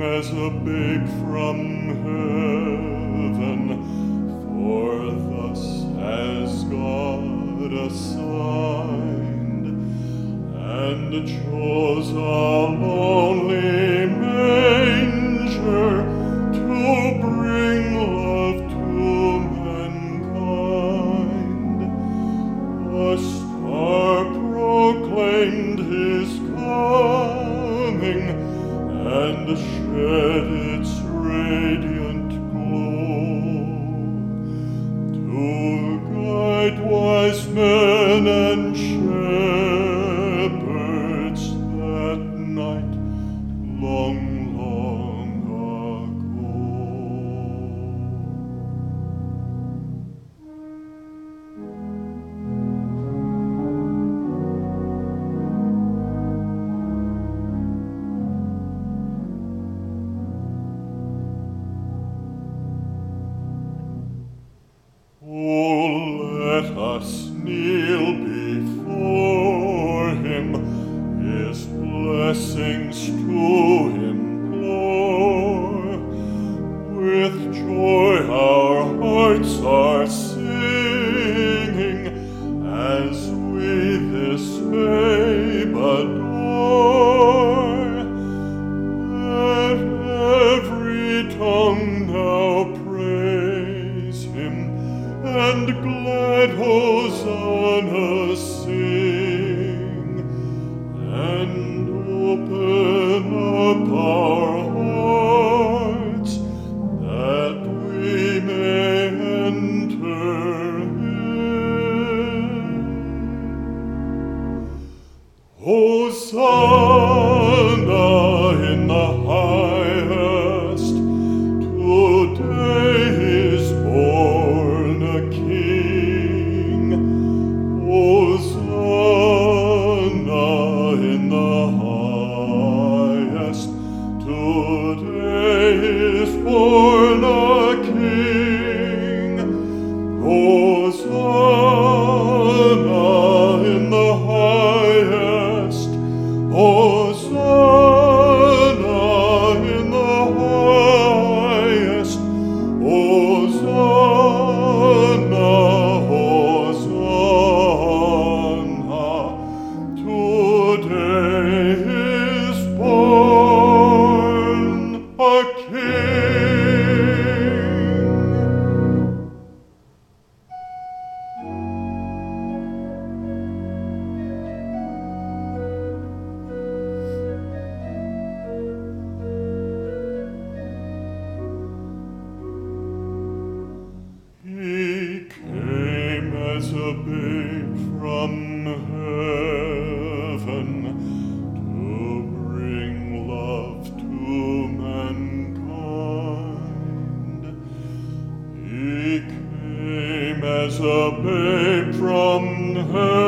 as a babe from heaven, for thus has God assigned, and chose a lonely manger to bring love to mankind. A star proclaimed his coming, and shed its radiant glow to guide wise men and shepherds that night long, long Oh, let us kneel before him, his blessings to implore. With joy our hearts are singing as we this babe adore. Let every tongue now praise him, and glad hosanna sing, and open up our hearts that we may enter in. Hosanna in the highest, today is born a King. Hosanna in the highest, today is born a King. Hosanna in the highest, Hosanna in the highest, Hosanna, Hosanna, today is born a King. He came as a babe from heaven to bring love to mankind. He came as a babe from heaven